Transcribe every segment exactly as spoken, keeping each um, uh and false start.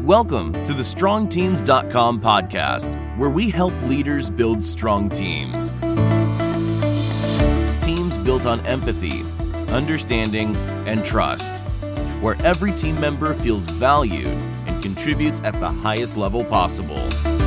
Welcome to the strong teams dot com podcast, where we help leaders build strong teams. Teams built on empathy, understanding, and trust, where every team member feels valued and contributes at the highest level possible.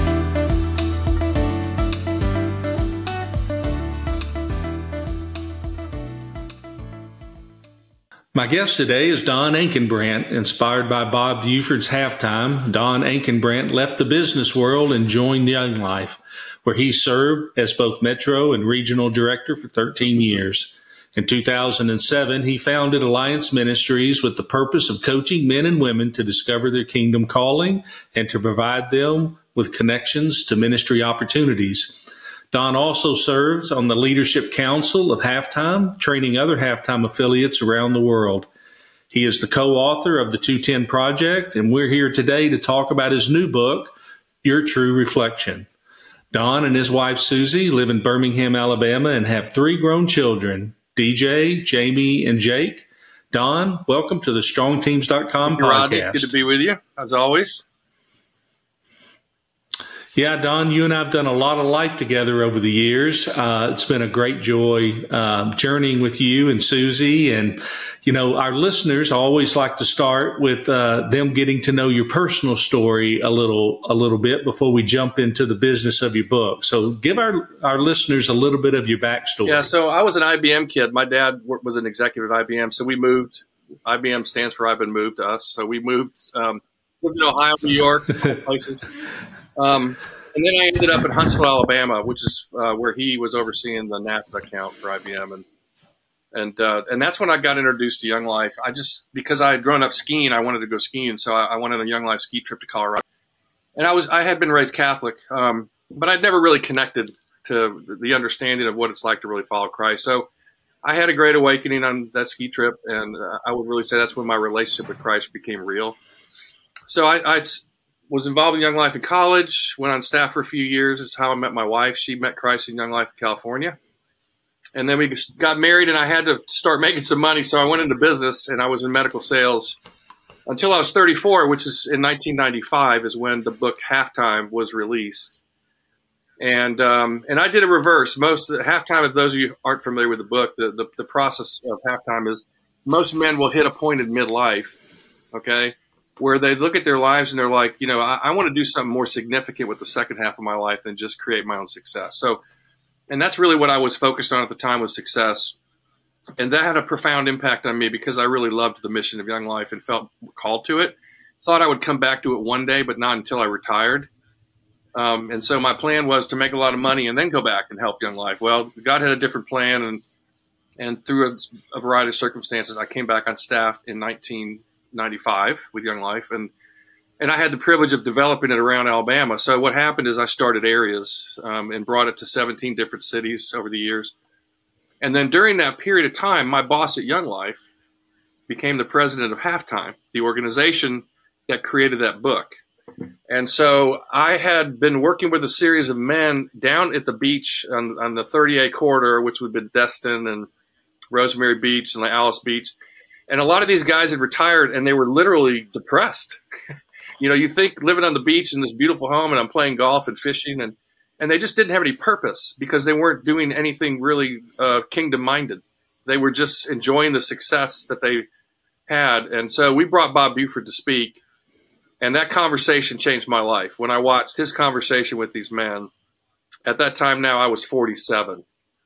My guest today is Don Ankenbrandt. Inspired by Bob Buford's Halftime, Don Ankenbrandt left the business world and joined Young Life, where he served as both Metro and Regional Director for thirteen years. In two thousand seven, he founded Alliance Ministries with the purpose of coaching men and women to discover their kingdom calling and to provide them with connections to ministry opportunities. Don also serves on the Leadership Council of Halftime, training other Halftime affiliates around the world. He is the co-author of the two ten Project, and we're here today to talk about his new book, Your True Reflection. Don and his wife, Susie, live in Birmingham, Alabama, and have three grown children, D J, Jamie, and Jake. Don, welcome to the strong teams dot com podcast. Rodney, it's good to be with you, as always. Yeah, Don, you and I have done a lot of life together over the years. Uh, it's been a great joy uh, journeying with you and Susie. And, you know, our listeners always like to start with uh, them getting to know your personal story a little a little bit before we jump into the business of your book. So give our, our listeners a little bit of your backstory. Yeah, so I was an I B M kid. My dad was an executive at I B M, so we moved. I B M stands for I've been moved to us. So we moved, um, lived in Ohio, New York, places. Um, and then I ended up in Huntsville, Alabama, which is uh, where he was overseeing the NASA account for I B M, and and uh, and that's when I got introduced to Young Life. I just because I had grown up skiing, I wanted to go skiing, so I, I wanted a Young Life ski trip to Colorado. And I was I had been raised Catholic, um, but I'd never really connected to the understanding of what it's like to really follow Christ. So I had a great awakening on that ski trip, and uh, I would really say that's when my relationship with Christ became real. So I. I was involved in Young Life in college, went on staff for a few years. It's how I met my wife. She met Christ in Young Life in California. And then we got married, and I had to start making some money, so I went into business, and I was in medical sales until I was thirty-four, which is in nineteen ninety-five is when the book Halftime was released. And um, and I did a reverse. Most Halftime, if those of you aren't familiar with the book, the, the, the process of Halftime is most men will hit a point in midlife, okay, where they look at their lives and they're like, you know, I, I want to do something more significant with the second half of my life than just create my own success. So, and that's really what I was focused on at the time was success. And that had a profound impact on me because I really loved the mission of Young Life and felt called to it. Thought I would come back to it one day, but not until I retired. Um, and so my plan was to make a lot of money and then go back and help Young Life. Well, God had a different plan, and and through a, a variety of circumstances, I came back on staff in nineteen ninety-five with Young Life, and and I had the privilege of developing it around Alabama. So what happened is I started areas um, and brought it to seventeen different cities over the years. And then during that period of time, my boss at Young Life became the president of Halftime, the organization that created that book. And so I had been working with a series of men down at the beach on, on the thirty-eight corridor, which would have been Destin and Rosemary Beach and Alice Beach. And a lot of these guys had retired, and they were literally depressed. You know, you think living on the beach in this beautiful home, and I'm playing golf and fishing, and, and they just didn't have any purpose because they weren't doing anything really uh, kingdom-minded. They were just enjoying the success that they had. And so we brought Bob Buford to speak, and that conversation changed my life. When I watched his conversation with these men, at that time now I was forty-seven.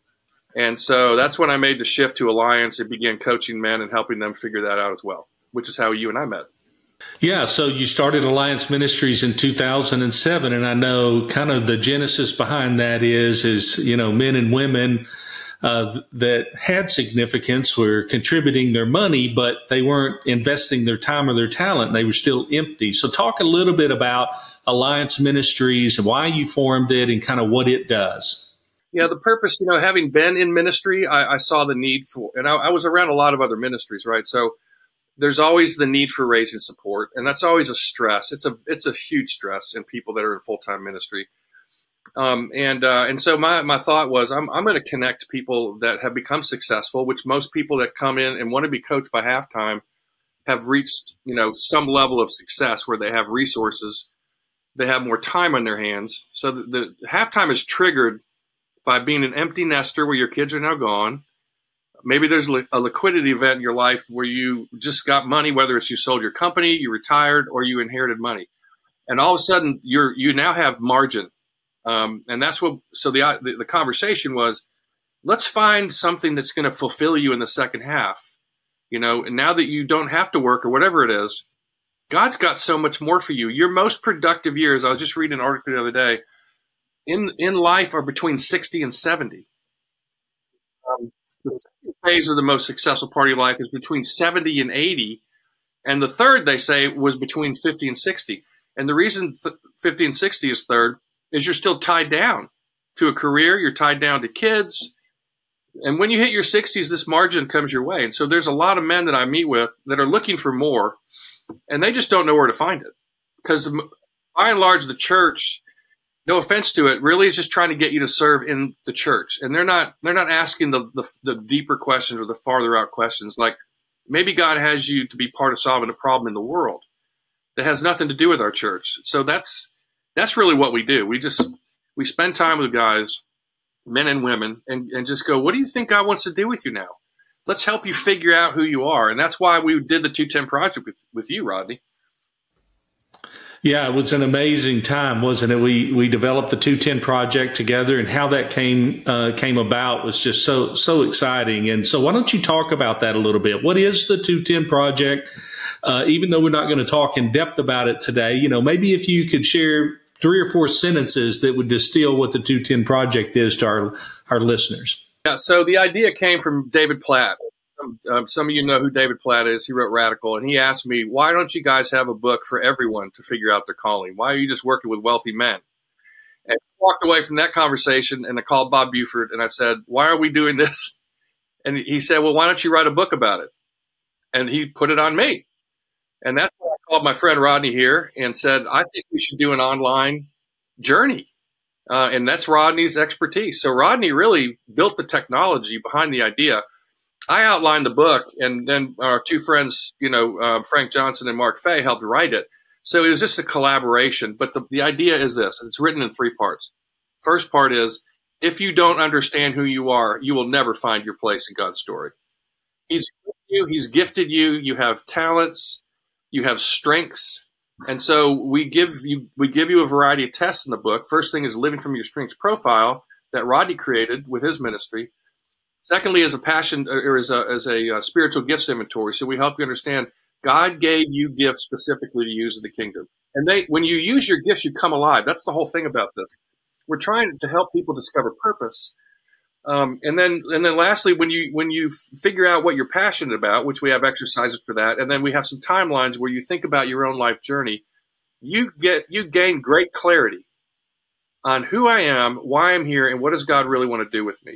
And so that's when I made the shift to Alliance and began coaching men and helping them figure that out as well, which is how you and I met. Yeah, so you started Alliance Ministries in two thousand seven, and I know kind of the genesis behind that is, is you know, men and women uh, that had significance were contributing their money, but they weren't investing their time or their talent. They were still empty. So talk a little bit about Alliance Ministries and why you formed it and kind of what it does. Yeah, the purpose, you know, having been in ministry, I, I saw the need for, and I, I was around a lot of other ministries, right? So there's always the need for raising support, and that's always a stress. It's a it's a huge stress in people that are in full-time ministry. Um, and uh, and so my my thought was, I'm I'm going to connect people that have become successful, which most people that come in and want to be coached by Halftime have reached, you know, some level of success where they have resources, they have more time on their hands. So the, the halftime is triggered by being an empty nester where your kids are now gone. Maybe there's a liquidity event in your life where you just got money, whether it's you sold your company, you retired, or you inherited money. And all of a sudden, you're you now have margin. Um, and that's what, so the, the the conversation was, let's find something that's going to fulfill you in the second half. You know, and now that you don't have to work or whatever it is, God's got so much more for you. Your most productive years, I was just reading an article the other day, in, in life are between sixty and seventy. Um, the second phase of the most successful part of your life is between seventy and eighty. And the third, they say, was between fifty and sixty. And the reason th- fifty and sixty is third is you're still tied down to a career. You're tied down to kids. And when you hit your sixties, this margin comes your way. And so there's a lot of men that I meet with that are looking for more, and they just don't know where to find it. Because by and large, the church, no offense to it, really is just trying to get you to serve in the church. And they're not they're not asking the, the, the deeper questions or the farther out questions. Like, maybe God has you to be part of solving a problem in the world that has nothing to do with our church. So that's that's really what we do. We just we spend time with guys, men and women, and, and just go, what do you think God wants to do with you now? Let's help you figure out who you are. And that's why we did the two ten Project with, with you, Rodney. Yeah, it was an amazing time, wasn't it? We we developed the two ten Project together, and how that came uh, came about was just so so exciting. And so why don't you talk about that a little bit? What is the two ten Project? Uh, even though we're not going to talk in depth about it today, you know, maybe if you could share three or four sentences that would distill what the two ten Project is to our our listeners. Yeah, so the idea came from David Platt. Um, some of you know who David Platt is. He wrote Radical, and he asked me, why don't you guys have a book for everyone to figure out their calling? Why are you just working with wealthy men? And I walked away from that conversation, and I called Bob Buford, and I said, why are we doing this? And he said, well, why don't you write a book about it? And he put it on me. And that's why I called my friend Rodney here and said, I think we should do an online journey. Uh, and that's Rodney's expertise. So Rodney really built the technology behind the idea. I outlined the book, and then our two friends, you know, uh, Frank Johnson and Mark Fay, helped write it. So it was just a collaboration. But the, the idea is this. It's written in three parts. First part is, if you don't understand who you are, you will never find your place in God's story. He's you, he's gifted you. You have talents. You have strengths. And so we give you we give you a variety of tests in the book. First thing is living from your strengths profile that Rodney created with his ministry. Secondly, as a passion or as a as a uh, spiritual gifts inventory. So we help you understand God gave you gifts specifically to use in the kingdom. And they when you use your gifts, you come alive. That's the whole thing about this. We're trying to help people discover purpose. Um, and then and then lastly, when you when you figure out what you're passionate about, which we have exercises for that, and then we have some timelines where you think about your own life journey, you get you gain great clarity on who I am, why I'm here, and what does God really want to do with me.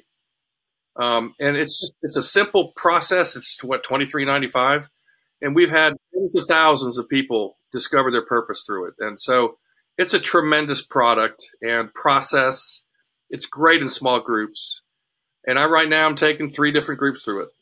Um, and it's just it's a simple process. It's what twenty-three ninety-five, and we've had tens of thousands of people discover their purpose through it. And so it's a tremendous product and process. It's great in small groups. And I right now I'm taking three different groups through it.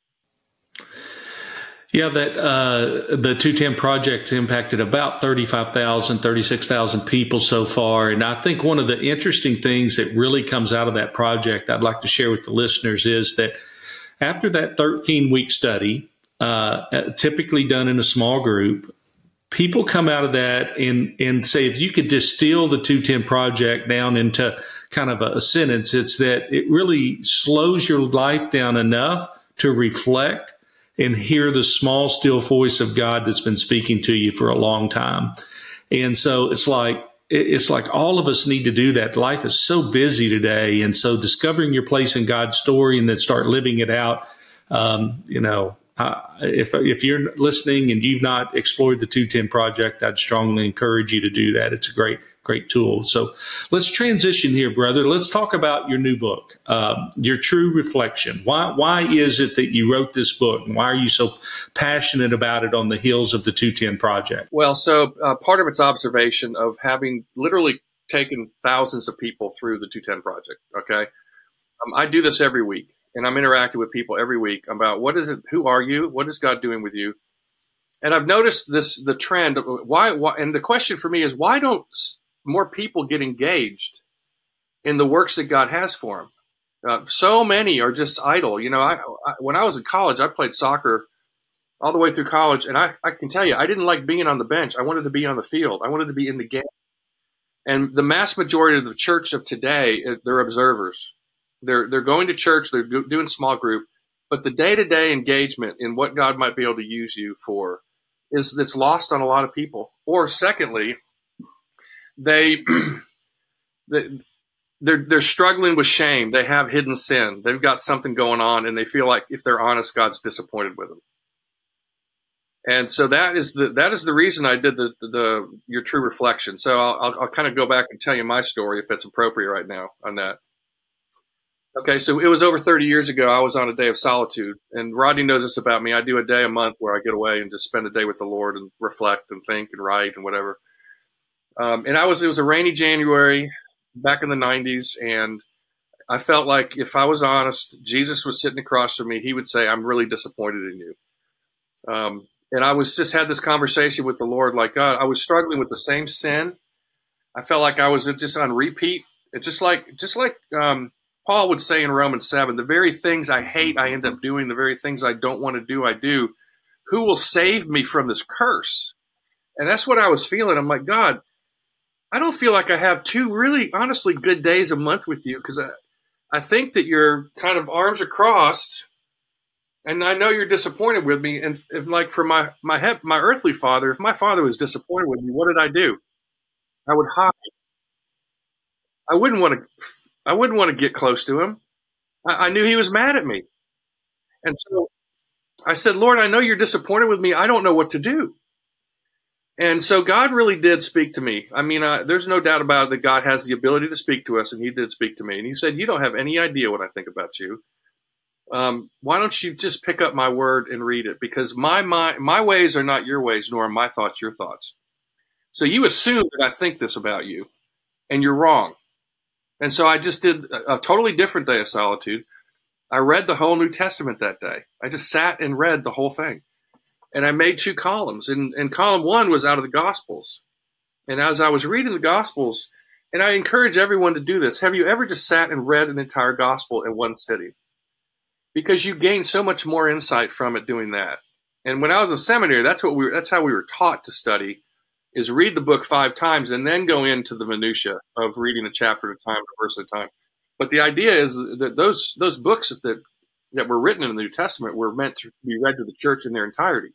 Yeah, that uh, the two ten Project's impacted about thirty-five thousand, thirty-six thousand people so far. And I think one of the interesting things that really comes out of that project I'd like to share with the listeners is that after that thirteen-week study, uh, typically done in a small group, people come out of that and, and say, if you could distill the two ten Project down into kind of a, a sentence, it's that it really slows your life down enough to reflect and hear the small, still voice of God that's been speaking to you for a long time. And so it's like, it's like all of us need to do that. Life is so busy today. And so discovering your place in God's story and then start living it out. Um, you know, uh, if, if you're listening and you've not explored the two ten Project, I'd strongly encourage you to do that. It's a great, great tool. So let's transition here, brother. Let's talk about your new book, uh, Your True Reflection. Why, why is it that you wrote this book? And why are you so passionate about it on the heels of the two ten Project? Well, so uh, part of it's observation of having literally taken thousands of people through the two ten Project. Okay. Um, I do this every week, and I'm interacting with people every week about what is it, who are you? What is God doing with you? And I've noticed this, the trend. Why, why? And the question for me is, why don't more people get engaged in the works that God has for them? Uh, so many are just idle. You know, I, I when I was in college, I played soccer all the way through college, and I, I can tell you, I didn't like being on the bench. I wanted to be on the field. I wanted to be in the game. And the mass majority of the church of today, they're observers. They're they're going to church. They're doing small group, but the day-to-day engagement in what God might be able to use you for is that's lost on a lot of people. Or secondly, they they they're they're struggling with shame. They have hidden sin. They've got something going on, and they feel like if they're honest, God's disappointed with them. And so that is the that is the reason I did the the, the your true reflection. So I'll, I'll I'll kind of go back and tell you my story if it's appropriate right now on that. Okay, so it was over thirty years ago. I was on a day of solitude, and Rodney knows this about me. I do a day a month where I get away and just spend a day with the Lord and reflect and think and write and whatever. Um, and I was it was a rainy January back in the nineties, and I felt like if I was honest, Jesus was sitting across from me. He would say, "I'm really disappointed in you." Um, And I was just had this conversation with the Lord, like, God, I was struggling with the same sin. I felt like I was just on repeat. It just like, just like um, Paul would say in Romans seven, the very things I hate, I end up doing. The very things I don't want to do, I do. Who will save me from this curse? And that's what I was feeling. I'm like, God, I don't feel like I have two really, honestly, good days a month with you, because I, I think that your kind of arms are crossed. And I know you're disappointed with me. And if, like for my my he- my earthly father, if my father was disappointed with me, what did I do? I would hide. I wouldn't want to. I wouldn't want to get close to him. I, I knew he was mad at me, and so I said, "Lord, I know you're disappointed with me. I don't know what to do." And so God really did speak to me. I mean, uh, there's no doubt about it that God has the ability to speak to us, and He did speak to me. And He said, "You don't have any idea what I think about you. Um, why don't you just pick up my word and read it? Because my, my my ways are not your ways, nor are my thoughts your thoughts. So you assume that I think this about you, and you're wrong." And so I just did a, a totally different day of solitude. I read the whole New Testament that day. I just sat and read the whole thing. And I made two columns. And, and column one was out of the Gospels. And as I was reading the Gospels, and I encourage everyone to do this, have you ever just sat and read an entire Gospel in one sitting? Because you gain so much more insight from it doing that. And when I was in seminary, that's what we were, that's how we were taught to study, is read the book five times and then go into the minutia of reading a chapter at a time, a verse at a time. But the idea is that those those books that that were written in the New Testament were meant to be read to the church in their entirety,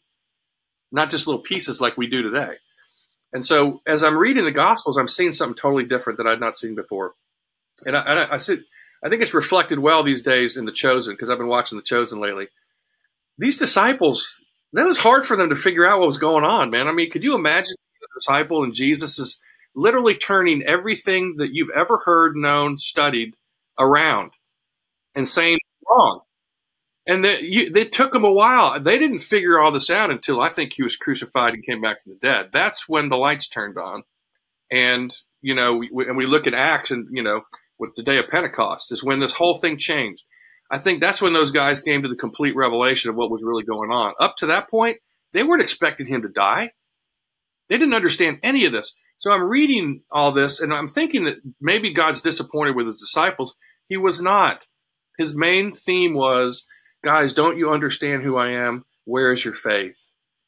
not just little pieces like we do today. And so as I'm reading the Gospels, I'm seeing something totally different that I'd not seen before. And I, I, I said, I think it's reflected well these days in The Chosen, because I've been watching The Chosen lately. These disciples, that was hard for them to figure out what was going on, man. I mean, could you imagine a disciple and Jesus is literally turning everything that you've ever heard, known, studied around and saying wrong? And that you, they took them a while. They didn't figure all this out until I think he was crucified and came back from the dead. That's when the lights turned on. And, you know, we, and we look at Acts and, you know, with the day of Pentecost is when this whole thing changed. I think that's when those guys came to the complete revelation of what was really going on. Up to that point, they weren't expecting him to die. They didn't understand any of this. So I'm reading all this, and I'm thinking that maybe God's disappointed with his disciples. He was not. His main theme was, guys, don't you understand who I am? Where is your faith?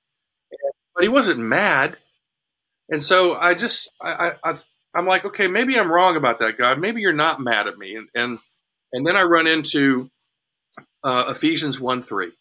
But he wasn't mad. And so I just, I, I, I'm like, okay, maybe I'm wrong about that, God. Maybe you're not mad at me. And and, and then I run into uh, Ephesians one three.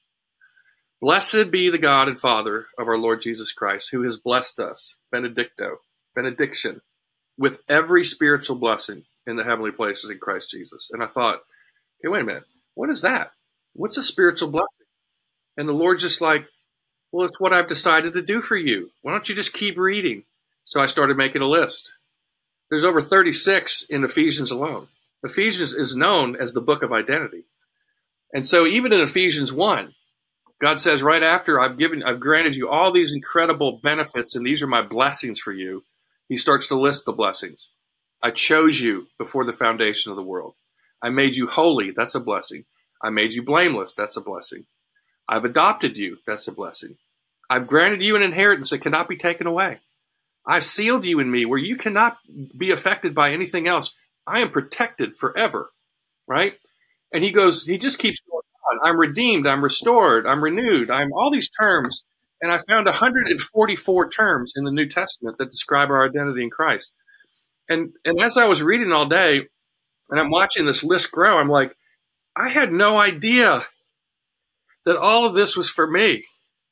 Blessed be the God and Father of our Lord Jesus Christ, who has blessed us, benedicto, benediction, with every spiritual blessing in the heavenly places in Christ Jesus. And I thought, okay, wait a minute. What is that? What's a spiritual blessing? And the Lord's just like, well, it's what I've decided to do for you. Why don't you just keep reading? So I started making a list. There's over thirty-six in Ephesians alone. Ephesians is known as the book of identity. And so even in Ephesians one, God says right after I've given, I've granted you all these incredible benefits, and these are my blessings for you. He starts to list the blessings. I chose you before the foundation of the world. I made you holy. That's a blessing. I made you blameless. That's a blessing. I've adopted you. That's a blessing. I've granted you an inheritance that cannot be taken away. I've sealed you in me where you cannot be affected by anything else. I am protected forever, right? And he goes, he just keeps going on. I'm redeemed, I'm restored, I'm renewed, I'm all these terms. And I found one hundred forty-four terms in the New Testament that describe our identity in Christ. And and as I was reading all day, and I'm watching this list grow, I'm like, I had no idea that all of this was for me.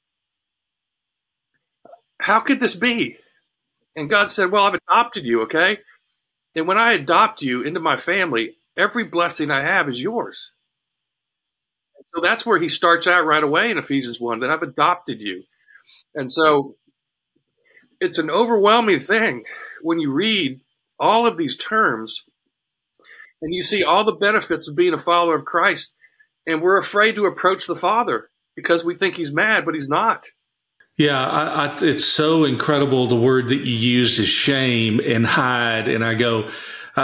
How could this be? And God said, well, I've adopted you, okay? And when I adopt you into my family, every blessing I have is yours. So that's where he starts out right away in Ephesians one, that I've adopted you. And so it's an overwhelming thing when you read all of these terms and you see all the benefits of being a follower of Christ. And we're afraid to approach the Father because we think he's mad, but he's not. Yeah, I, I, it's so incredible. The word that you used is shame and hide. And I go, I,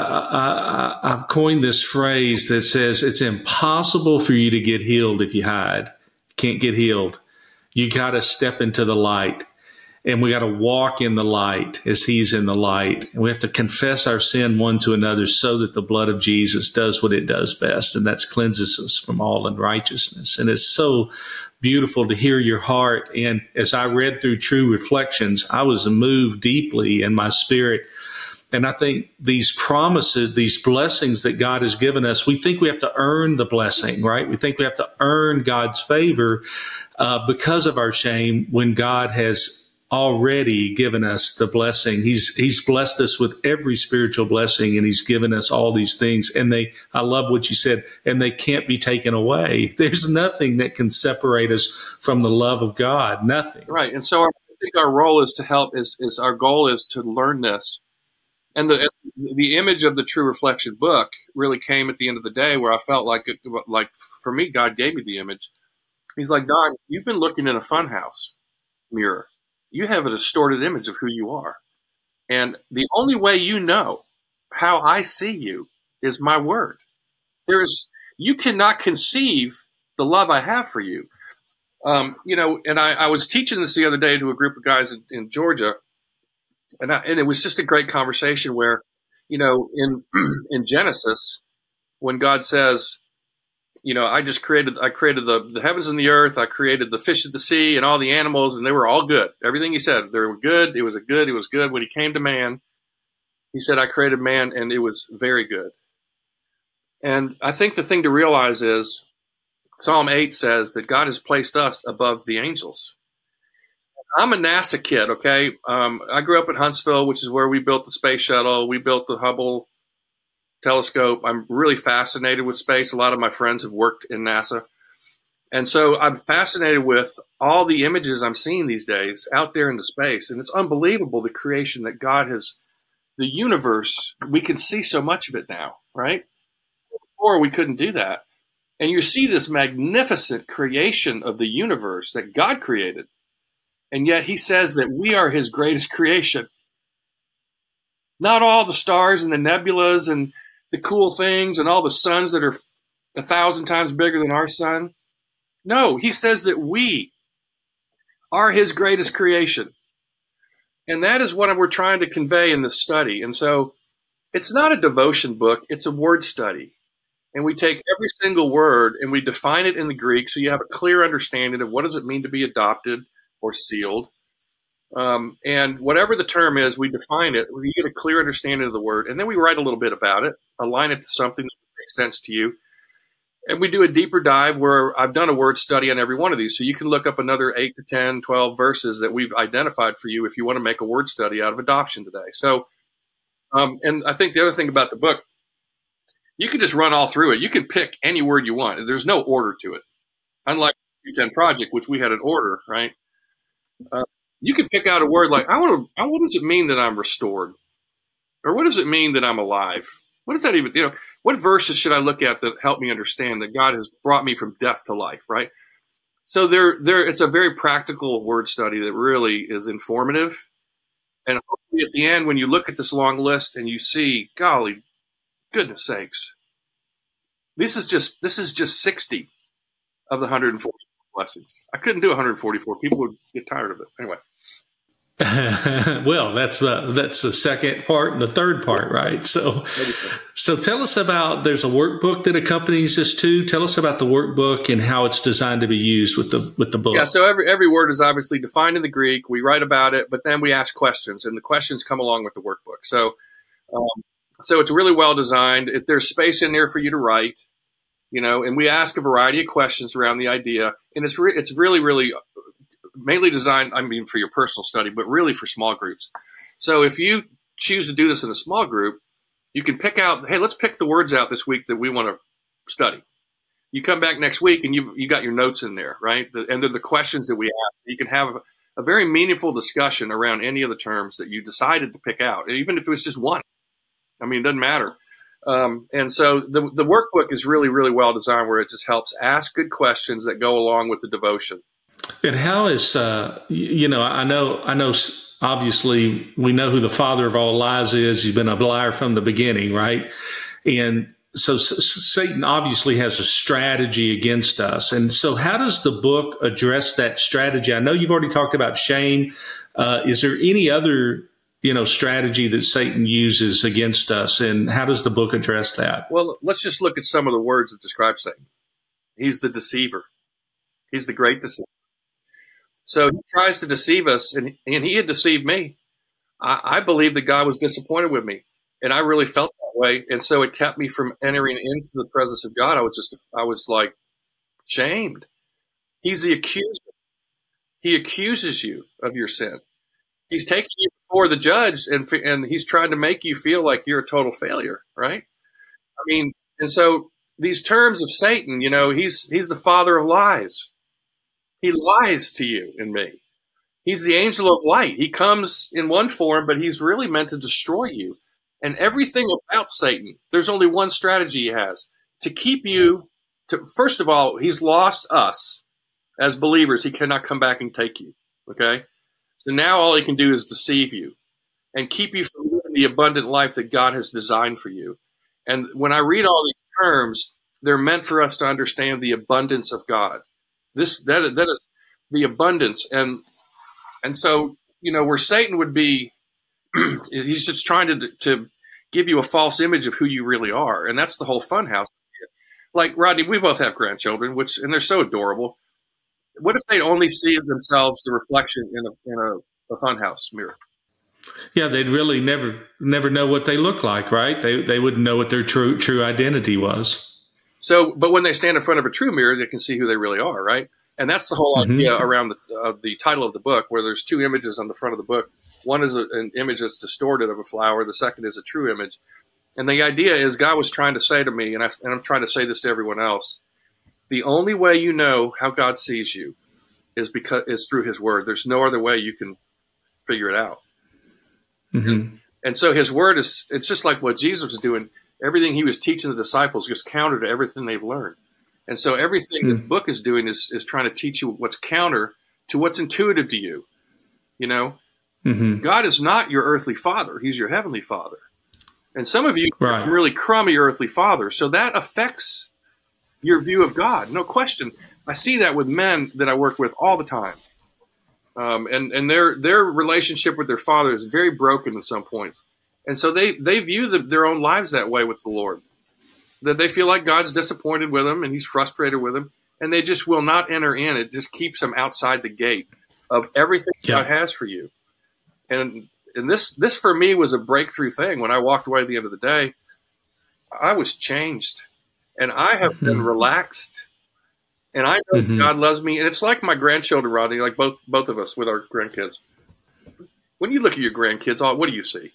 I, I've coined this phrase that says it's impossible for you to get healed if you hide. You can't get healed. You got to step into the light, and we got to walk in the light as he's in the light. And we have to confess our sin one to another so that the blood of Jesus does what it does best, and that's cleanses us from all unrighteousness. And it's so beautiful to hear your heart. And as I read through True Reflections, I was moved deeply in my spirit. And I think these promises, these blessings that God has given us, we think we have to earn the blessing, right? We think we have to earn God's favor uh, because of our shame, when God has already given us the blessing. He's He's blessed us with every spiritual blessing, and he's given us all these things. And they, I love what you said, and they can't be taken away. There's nothing that can separate us from the love of God. Nothing. Right. And so our, I think our role is to help, is, is our goal is to learn this. And the the image of the True Reflection book really came at the end of the day, where I felt like, it, like for me, God gave me the image. He's like, Don, you've been looking in a funhouse mirror. You have a distorted image of who you are. And the only way you know how I see you is my word. There is, you cannot conceive the love I have for you. Um, you know, and I, I was teaching this the other day to a group of guys in, in Georgia. And, I, and it was just a great conversation where, you know, in in Genesis, when God says, you know, I just created, I created the, the heavens and the earth, I created the fish of the sea and all the animals, and they were all good. Everything he said, they were good. It was a good, it was good. When he came to man, he said, I created man, and it was very good. And I think the thing to realize is Psalm eight says that God has placed us above the angels. I'm a NASA kid, okay? Um, I grew up in Huntsville, which is where we built the space shuttle. We built the Hubble telescope. I'm really fascinated with space. A lot of my friends have worked in NASA. And so I'm fascinated with all the images I'm seeing these days out there in the space. And it's unbelievable, the creation that God has, the universe, we can see so much of it now, right? Before we couldn't do that. And you see this magnificent creation of the universe that God created. And yet he says that we are his greatest creation. Not all the stars and the nebulas and the cool things and all the suns that are a thousand times bigger than our sun. No, he says that we are his greatest creation. And that is what we're trying to convey in this study. And so it's not a devotion book, it's a word study. And we take every single word and we define it in the Greek so you have a clear understanding of what does it mean to be adopted or sealed. Um, and whatever the term is, we define it. We get a clear understanding of the word, and then we write a little bit about it, align it to something that makes sense to you. And we do a deeper dive where I've done a word study on every one of these. So you can look up another eight to ten, twelve verses that we've identified for you if you want to make a word study out of adoption today. So, um, and I think the other thing about the book, you can just run all through it. You can pick any word you want. There's no order to it. Unlike the Q ten Project, which we had an order, right? Uh, you can pick out a word like, I want to, what does it mean that I'm restored? Or what does it mean that I'm alive? What does that even, you know, what verses should I look at that help me understand that God has brought me from death to life, right? So there, there, it's a very practical word study that really is informative. And hopefully at the end, when you look at this long list and you see, golly, goodness sakes, this is just, this is just sixty of the one hundred forty blessings. I couldn't do one hundred forty-four. People would get tired of it. Anyway. Well, that's uh, that's the second part and the third part, right? So, so tell us about, there's a workbook that accompanies this too. Tell us about the workbook and how it's designed to be used with the with the book. Yeah, so every every word is obviously defined in the Greek. We write about it, but then we ask questions, and the questions come along with the workbook. So, um, so it's really well designed. If there's space in there for you to write, you know, and we ask a variety of questions around the idea, and it's re- it's really really. mainly designed, I mean, for your personal study, but really for small groups. So if you choose to do this in a small group, you can pick out, hey, let's pick the words out this week that we want to study. You come back next week and you you got your notes in there, right? The, and they're the questions that we ask. You can have a, a very meaningful discussion around any of the terms that you decided to pick out, even if it was just one. I mean, it doesn't matter. Um, and so the, the workbook is really, really well designed, where it just helps ask good questions that go along with the devotion. And how is, uh, you know, I know, I know, obviously we know who the father of all lies is. He's been a liar from the beginning, right? And so S- Satan obviously has a strategy against us. And so how does the book address that strategy? I know you've already talked about shame. Uh, is there any other, you know, strategy that Satan uses against us? And how does the book address that? Well, let's just look at some of the words that describe Satan. He's the deceiver. He's the great deceiver. So he tries to deceive us, and, and he had deceived me. I, I believed that God was disappointed with me, and I really felt that way. And so it kept me from entering into the presence of God. I was just, I was like shamed. He's the accuser. He accuses you of your sin. He's taking you before the judge, and and he's trying to make you feel like you're a total failure, right? I mean, and so these terms of Satan, you know, he's he's the father of lies. He lies to you and me. He's the angel of light. He comes in one form, but he's really meant to destroy you. And everything about Satan, there's only one strategy he has: to keep you to, first of all, he's lost us as believers. He cannot come back and take you. Okay. So now all he can do is deceive you and keep you from living the abundant life that God has designed for you. And when I read all these terms, they're meant for us to understand the abundance of God. This that that is the abundance, and and so you know where Satan would be, he's just trying to to give you a false image of who you really are, and that's the whole funhouse. Like Rodney, we both have grandchildren, which and they're so adorable. What if they only see themselves the reflection in a in a, a funhouse mirror? Yeah, they'd really never never know what they look like, right? They they wouldn't know what their true true identity was. So, but when they stand in front of a true mirror, they can see who they really are, right? And that's the whole idea mm-hmm. around the, uh, the title of the book, where there's two images on the front of the book. One is a, an image that's distorted of a flower. The second is a true image. And the idea is God was trying to say to me, and, I, and I'm trying to say this to everyone else, the only way you know how God sees you is because is through his word. There's no other way you can figure it out. Mm-hmm. And, and so his word is, it's just like what Jesus was doing. Everything he was teaching the disciples just counter to everything they've learned. And so everything mm. this book is doing is, is trying to teach you what's counter to what's intuitive to you. You know, mm-hmm. God is not your earthly father. He's your heavenly father. And some of you right. are really crummy earthly fathers. So that affects your view of God. No question. I see that with men that I work with all the time. Um, and, and their, their relationship with their father is very broken at some points. And so they, they view the, their own lives that way with the Lord, that they feel like God's disappointed with them and he's frustrated with them, and they just will not enter in. It just keeps them outside the gate of everything yeah. God has for you. And and this, this for me was a breakthrough thing. When I walked away at the end of the day, I was changed, and I have mm-hmm. been relaxed, and I know mm-hmm. God loves me. And it's like my grandchildren, Rodney, like both, both of us with our grandkids. When you look at your grandkids, what do you see?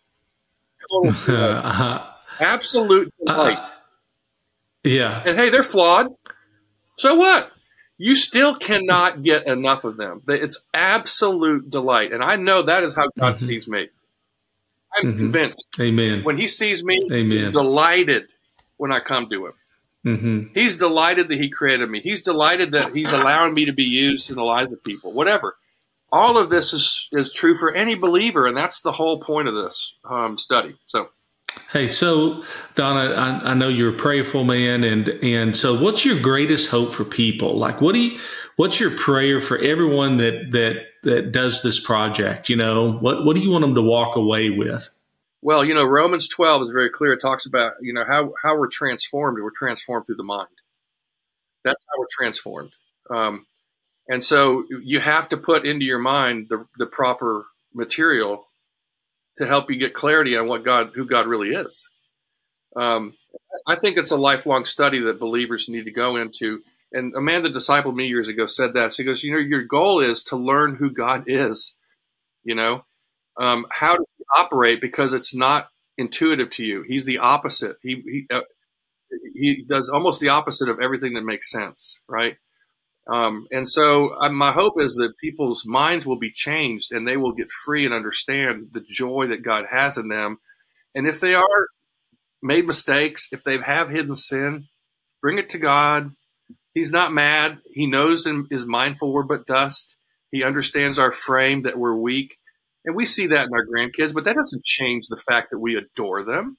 uh, absolute delight. Uh, yeah. And hey, they're flawed. So what? You still cannot get enough of them. It's absolute delight. And I know that is how God mm-hmm. sees me. I'm mm-hmm. convinced. Amen. When he sees me, Amen. He's delighted when I come to him. Mm-hmm. He's delighted that he created me. He's delighted that he's allowing me to be used in the lives of people, whatever. All of this is, is true for any believer, and that's the whole point of this um, study. So, hey, so Donna, I, I know you're a prayerful man, and and so what's your greatest hope for people? Like, what do you what's your prayer for everyone that that that does this project? You know, what what do you want them to walk away with? Well, you know, Romans twelve is very clear. It talks about, you know, how, how we're transformed. We're transformed through the mind. That's how we're transformed. Um, and so you have to put into your mind the, the proper material to help you get clarity on what God, who God really is. Um, I think it's a lifelong study that believers need to go into. And a man that discipled me years ago said that. So he goes, you know, your goal is to learn who God is, you know. Um, how does he operate? Because it's not intuitive to you. He's the opposite. He he uh, he does almost the opposite of everything that makes sense, right? Um, and so uh, my hope is that people's minds will be changed and they will get free and understand the joy that God has in them. And if they are made mistakes, if they have hidden sin, bring it to God. He's not mad. He knows and is mindful we're but dust. He understands our frame, that we're weak. And we see that in our grandkids, but that doesn't change the fact that we adore them.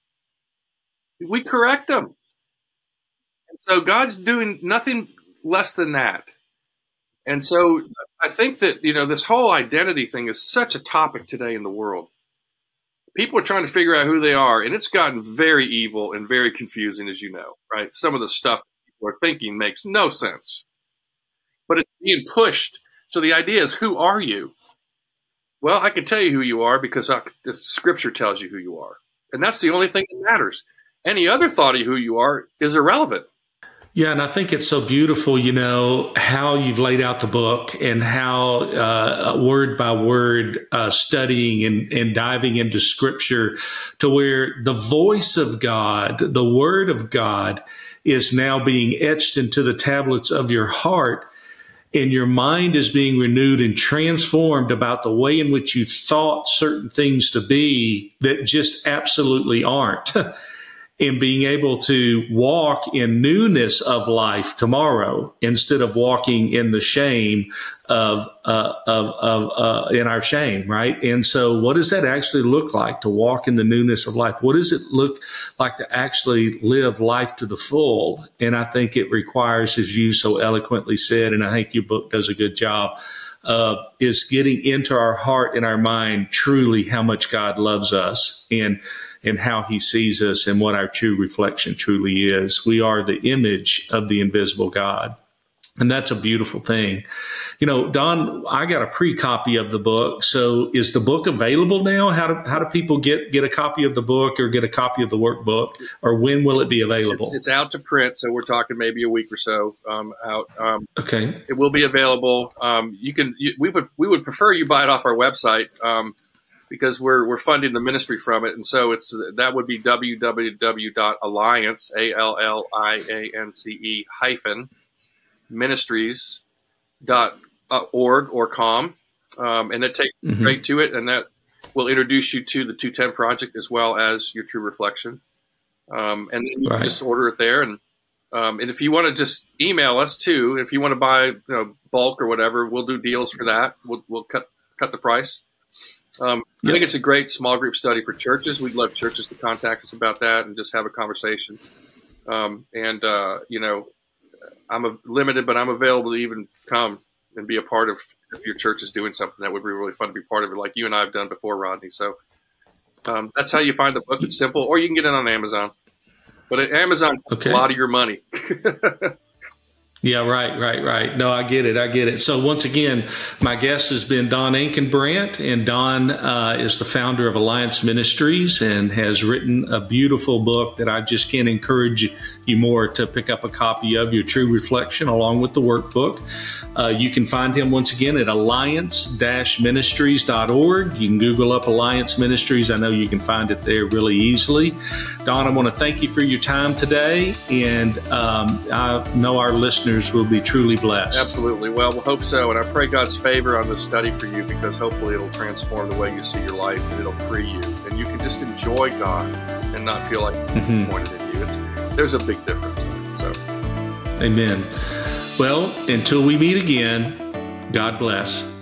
We correct them. And so God's doing nothing less than that. And so I think that, you know, this whole identity thing is such a topic today in the world. People are trying to figure out who they are, and it's gotten very evil and very confusing, as you know, right? Some of the stuff people are thinking makes no sense. But it's being pushed. So the idea is, who are you? Well, I can tell you who you are because I, the scripture tells you who you are. And that's the only thing that matters. Any other thought of who you are is irrelevant. Yeah, and I think it's so beautiful, you know, how you've laid out the book and how uh, word by word uh, studying and, and diving into scripture to where the voice of God, the word of God is now being etched into the tablets of your heart. And your mind is being renewed and transformed about the way in which you thought certain things to be that just absolutely aren't. And being able to walk in newness of life tomorrow instead of walking in the shame of uh, of of uh, in our shame, right? And so, what does that actually look like to walk in the newness of life? What does it look like to actually live life to the full? And I think it requires, as you so eloquently said, and I think your book does a good job, uh, is getting into our heart and our mind truly how much God loves us and. and how he sees us and what our true reflection truly is. We are the image of the invisible God. And that's a beautiful thing. You know, Don, I got a pre-copy of the book. So is the book available now? How do, how do people get, get a copy of the book or get a copy of the workbook? Or when will it be available? It's, it's out to print. So we're talking maybe a week or so um, out. Um, okay. It will be available. Um, you can, you, we would, we would prefer you buy it off our website. Um, because we're we're funding the ministry from it. And so it's that would be w w w dot alliance, A L L I A N C E, hyphen, ministries dot org or com. Um, and it takes you straight to it, and that will introduce you to the two ten Project as well as your True Reflection. Um, and then you right. can just order it there. And um, and if you want to just email us too, if you want to buy you know, bulk or whatever, we'll do deals for that. We'll, we'll cut cut the price. Um, yep. I think it's a great small group study for churches. We'd love churches to contact us about that and just have a conversation. Um, and, uh, you know, I'm a, limited, but I'm available to even come and be a part of if your church is doing something that would be really fun to be part of it, like you and I have done before, Rodney. So um, that's how you find the book. It's simple, or you can get it on Amazon. But at Amazon, okay. a lot of your money. Yeah, right, right, right. No, I get it. I get it. So once again, my guest has been Don Ankenbrandt, and Don uh, is the founder of Alliance Ministries and has written a beautiful book that I just can't encourage you more to pick up a copy of, Your True Reflection, along with the workbook. Uh, you can find him once again at alliance dash ministries dot org. You can Google up Alliance Ministries. I know you can find it there really easily. Don, I want to thank you for your time today, and um, I know our listeners will be truly blessed. Absolutely. Well, we'll hope so. And I pray God's favor on this study for you, because hopefully it'll transform the way you see your life, and it'll free you. And you can just enjoy God and not feel like mm-hmm. He's pointed at you. It's, there's a big difference in it. So, amen. Well, until we meet again, God bless.